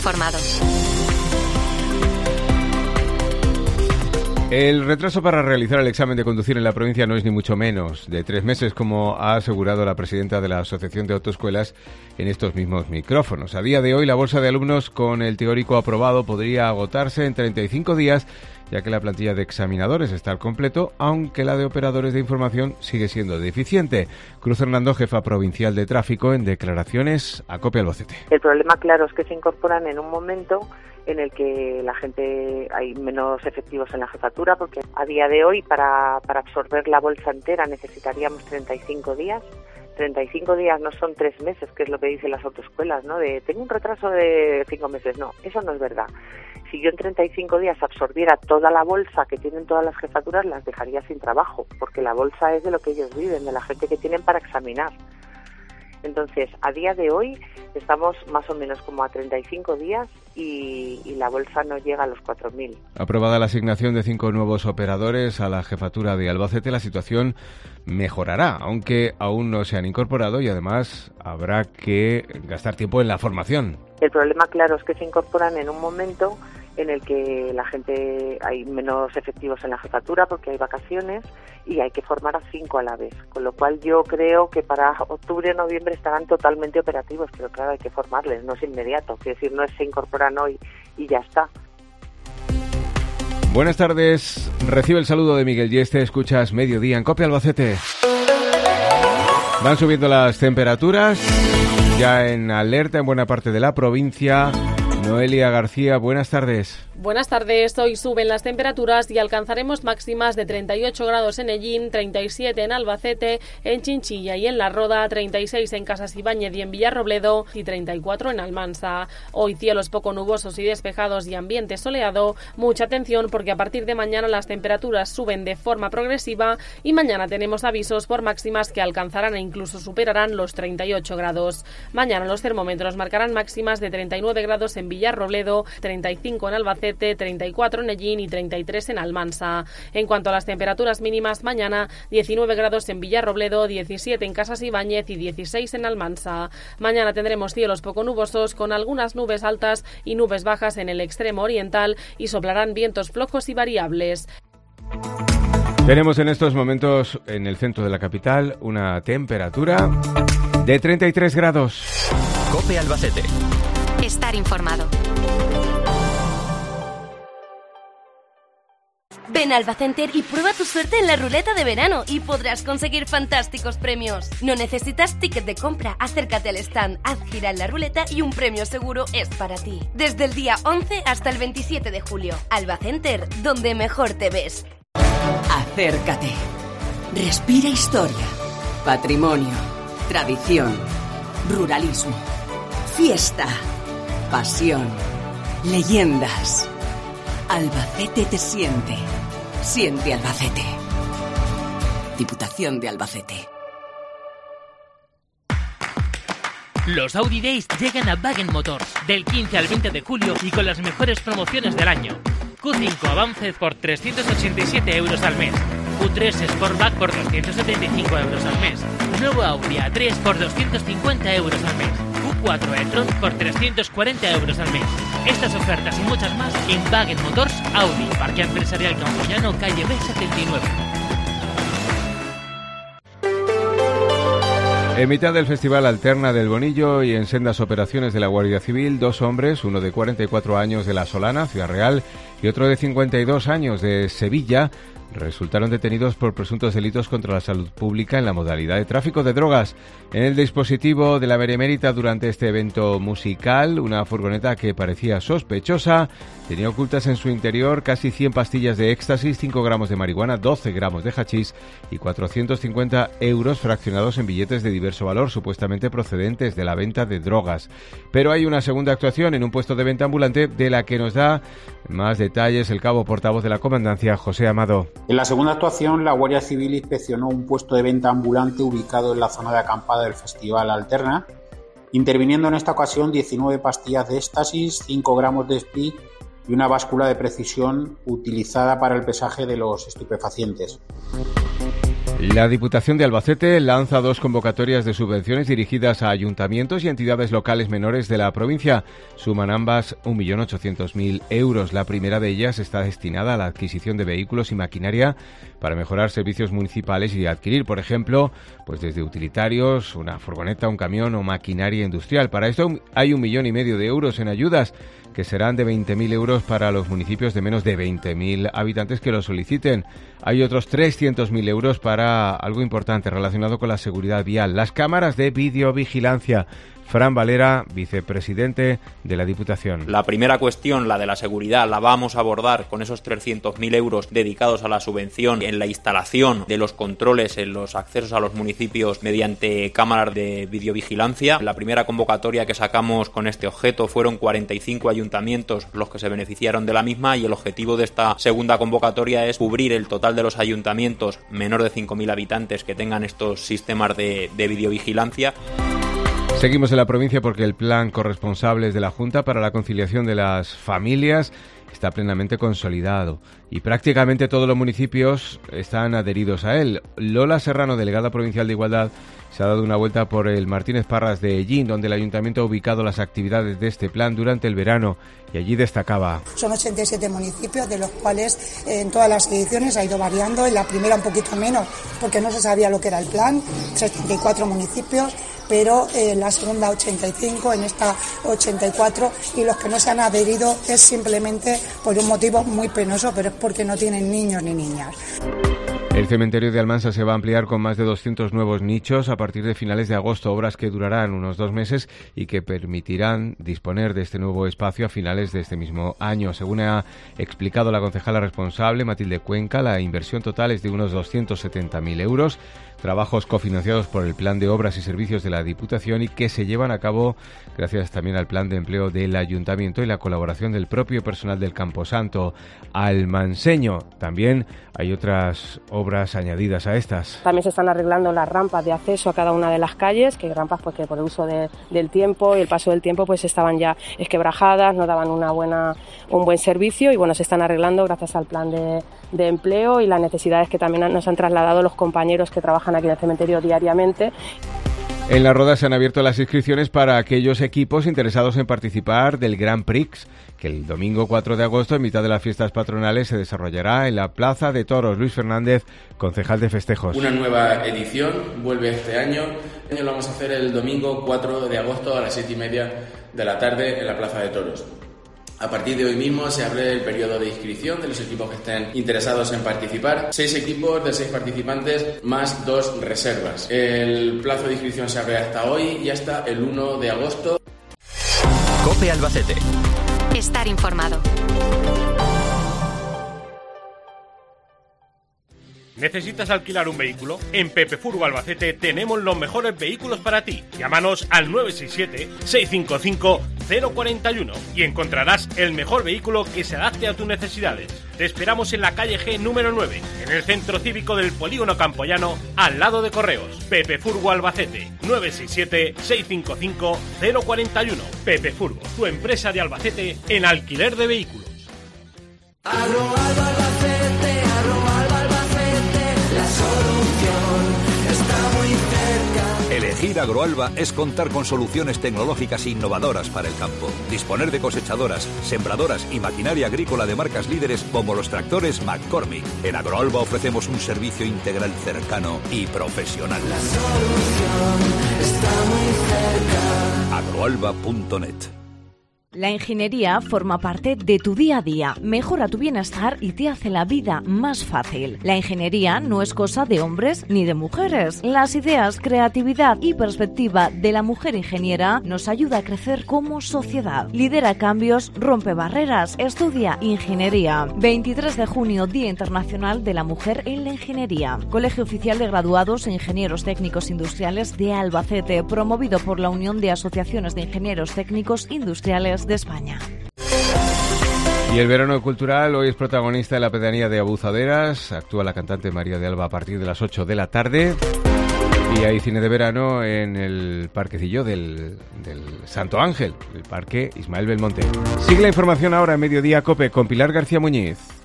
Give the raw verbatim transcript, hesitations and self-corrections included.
Formados. El retraso para realizar el examen de conducir en la provincia no es ni mucho menos de tres meses, como ha asegurado la presidenta de la Asociación de Autoescuelas en estos mismos micrófonos. A día de hoy, la bolsa de alumnos con el teórico aprobado podría agotarse en treinta y cinco días, ya que la plantilla de examinadores está al completo, aunque la de operadores de información sigue siendo deficiente. Cruz Hernando, jefa provincial de tráfico, en declaraciones a Copia Albacete. El problema, claro, es que se incorporan en un momento en el que la gente, hay menos efectivos en la jefatura, porque a día de hoy para, para absorber la bolsa entera necesitaríamos treinta y cinco días. treinta y cinco días no son tres meses, que es lo que dicen las autoescuelas, ¿no? De tengo un retraso de cinco meses. No, eso no es verdad. Si yo en treinta y cinco días absorbiera toda la bolsa que tienen todas las jefaturas, las dejaría sin trabajo, porque la bolsa es de lo que ellos viven, de la gente que tienen para examinar. Entonces, a día de hoy estamos más o menos como a treinta y cinco días y, y la bolsa no llega a los cuatro mil. Aprobada la asignación de cinco nuevos operadores a la jefatura de Albacete, la situación mejorará, aunque aún no se han incorporado y además habrá que gastar tiempo en la formación. El problema, claro, es que se incorporan en un momento en el que la gente, hay menos efectivos en la jefatura porque hay vacaciones y hay que formar a cinco a la vez, con lo cual yo creo que para octubre o noviembre estarán totalmente operativos, pero claro, hay que formarles, no es inmediato, quiero decir, no es se incorporan hoy y ya está. Buenas tardes, recibe el saludo de Miguel Yeste, escuchas Mediodía en Copia Albacete. Van subiendo las temperaturas, ya en alerta en buena parte de la provincia. Noelia García, buenas tardes. Buenas tardes. Hoy suben las temperaturas y alcanzaremos máximas de treinta y ocho grados en Ellín, treinta y siete en Albacete, en Chinchilla y en La Roda, treinta y seis en Casas Ibáñez y en Villarrobledo y treinta y cuatro en Almansa. Hoy cielos poco nubosos y despejados y ambiente soleado. Mucha atención porque a partir de mañana las temperaturas suben de forma progresiva y mañana tenemos avisos por máximas que alcanzarán e incluso superarán los treinta y ocho grados. Mañana los termómetros marcarán máximas de treinta y nueve grados en Villarrobledo, treinta y cinco en Albacete, treinta y cuatro en Ellín y treinta y tres en Almansa. En cuanto a las temperaturas mínimas, mañana diecinueve grados en Villarrobledo, diecisiete en Casas Ibáñez y dieciséis en Almansa. Mañana tendremos cielos poco nubosos con algunas nubes altas y nubes bajas en el extremo oriental y soplarán vientos flojos y variables. Tenemos en estos momentos en el centro de la capital una temperatura de treinta y tres grados. COPE Albacete. Estar informado. Ven a Albacenter y prueba tu suerte en la ruleta de verano y podrás conseguir fantásticos premios. No necesitas ticket de compra, acércate al stand, haz gira en la ruleta y un premio seguro es para ti. Desde el día once hasta el veintisiete de julio. Albacenter, donde mejor te ves. Acércate. Respira historia, patrimonio, tradición, ruralismo, fiesta, pasión, leyendas. Albacete te siente. Siente Albacete. Diputación de Albacete. Los Audi Days llegan a Wagen Motors del quince al veinte de julio y con las mejores promociones del año. Q cinco Avanced por trescientos ochenta y siete euros al mes. Q tres Sportback por doscientos setenta y cinco euros al mes. Nuevo Audi A tres por doscientos cincuenta euros al mes. Q cuatro e-tron por trescientos cuarenta euros al mes. Estas ofertas y muchas más en Wagen Motors Audi, Parque Empresarial Campoyano, calle B setenta y nueve. En mitad del Festival Alterna del Bonillo y en sendas operaciones de la Guardia Civil, dos hombres, uno de cuarenta y cuatro años de La Solana, Ciudad Real, y otro de cincuenta y dos años de Sevilla, resultaron detenidos por presuntos delitos contra la salud pública en la modalidad de tráfico de drogas. En el dispositivo de la Benemérita durante este evento musical, una furgoneta que parecía sospechosa tenía ocultas en su interior casi cien pastillas de éxtasis, cinco gramos de marihuana, doce gramos de hachís y cuatrocientos cincuenta euros fraccionados en billetes de diverso valor, supuestamente procedentes de la venta de drogas. Pero hay una segunda actuación en un puesto de venta ambulante de la que nos da más detalles el cabo portavoz de la Comandancia, José Amado. En la segunda actuación, la Guardia Civil inspeccionó un puesto de venta ambulante ubicado en la zona de acampada del Festival Alterna, interviniendo en esta ocasión diecinueve pastillas de éxtasis, cinco gramos de speed y una báscula de precisión utilizada para el pesaje de los estupefacientes. La Diputación de Albacete lanza dos convocatorias de subvenciones dirigidas a ayuntamientos y entidades locales menores de la provincia. Suman ambas un millón ochocientos mil euros. La primera de ellas está destinada a la adquisición de vehículos y maquinaria para mejorar servicios municipales y adquirir, por ejemplo, pues desde utilitarios, una furgoneta, un camión o maquinaria industrial. Para esto hay un millón y medio de euros en ayudas, que serán de veinte mil euros para los municipios de menos de veinte mil habitantes que lo soliciten. Hay otros trescientos mil euros para algo importante relacionado con la seguridad vial, las cámaras de videovigilancia. Fran Valera, vicepresidente de la Diputación. La primera cuestión, la de la seguridad, la vamos a abordar con esos trescientos mil euros dedicados a la subvención en la instalación de los controles en los accesos a los municipios mediante cámaras de videovigilancia. La primera convocatoria que sacamos con este objeto fueron cuarenta y cinco ayuntamientos los que se beneficiaron de la misma, y el objetivo de esta segunda convocatoria es cubrir el total de los ayuntamientos menor de cinco mil habitantes que tengan estos sistemas de, de videovigilancia. Seguimos en la provincia porque el plan Corresponsables de la Junta para la Conciliación de las Familias está plenamente consolidado y prácticamente todos los municipios están adheridos a él. Lola Serrano, delegada provincial de Igualdad, se ha dado una vuelta por el Martínez Parras de Ellín, donde el ayuntamiento ha ubicado las actividades de este plan durante el verano, y allí destacaba. Son ochenta y siete municipios, de los cuales eh, en todas las ediciones ha ido variando. En la primera un poquito menos, porque no se sabía lo que era el plan, setenta y cuatro municipios, pero en la segunda ochenta y cinco, en esta ochenta y cuatro, y los que no se han adherido es simplemente por un motivo muy penoso, pero es porque no tienen niños ni niñas. El cementerio de Almansa se va a ampliar con más de doscientos nuevos nichos a partir de finales de agosto, obras que durarán unos dos meses y que permitirán disponer de este nuevo espacio a finales de este mismo año. Según ha explicado la concejala responsable, Matilde Cuenca, la inversión total es de unos doscientos setenta mil euros, trabajos cofinanciados por el Plan de Obras y Servicios de la Diputación y que se llevan a cabo gracias también al Plan de Empleo del Ayuntamiento y la colaboración del propio personal del Camposanto almanseño. También hay otras obras añadidas a estas. También se están arreglando las rampas de acceso a cada una de las calles, que hay rampas pues que por el uso de, del tiempo y el paso del tiempo pues estaban ya esquebrajadas, no daban una buena, un buen servicio, y bueno, se están arreglando gracias al Plan de, de Empleo y las necesidades que también nos han trasladado los compañeros que trabajan aquí en el cementerio diariamente. En la Roda se han abierto las inscripciones para aquellos equipos interesados en participar del Grand Prix, que el domingo cuatro de agosto, en mitad de las fiestas patronales, se desarrollará en la Plaza de Toros. Luis Fernández, concejal de festejos. Una nueva edición vuelve este año. Este año lo vamos a hacer el domingo cuatro de agosto a las siete y media de la tarde en la Plaza de Toros. A partir de hoy mismo se abre el periodo de inscripción de los equipos que estén interesados en participar. Seis equipos de seis participantes más dos reservas. El plazo de inscripción se abre hasta hoy y hasta el uno de agosto. COPE Albacete. Estar informado. ¿Necesitas alquilar un vehículo? En Pepe Furgo Albacete tenemos los mejores vehículos para ti. Llámanos al nueve seis siete, seis cinco cinco, cero cuatro uno y encontrarás el mejor vehículo que se adapte a tus necesidades. Te esperamos en la calle G número nueve, en el centro cívico del Polígono Campoyano, al lado de Correos. Pepe Furgo Albacete, nueve seis siete, seis cinco cinco, cero cuatro uno. Pepe Furgo, tu empresa de Albacete en alquiler de vehículos. Elegir Agroalba es contar con soluciones tecnológicas innovadoras para el campo. Disponer de cosechadoras, sembradoras y maquinaria agrícola de marcas líderes como los tractores McCormick. En Agroalba ofrecemos un servicio integral cercano y profesional. La solución está muy cerca. agroalba punto net. La ingeniería forma parte de tu día a día, mejora tu bienestar y te hace la vida más fácil. La ingeniería no es cosa de hombres ni de mujeres. Las ideas, creatividad y perspectiva de la mujer ingeniera nos ayuda a crecer como sociedad. Lidera cambios, rompe barreras, estudia ingeniería. veintitrés de junio, Día Internacional de la Mujer en la Ingeniería. Colegio Oficial de Graduados e Ingenieros Técnicos Industriales de Albacete, promovido por la Unión de Asociaciones de Ingenieros Técnicos Industriales de España. Y el verano cultural hoy es protagonista en la pedanía de Abuzaderas. Actúa la cantante María de Alba a partir de las ocho de la tarde. Y hay cine de verano en el parquecillo del, del Santo Ángel, el Parque Ismael Belmonte. Sigue la información ahora en Mediodía COPE con Pilar García Muñiz.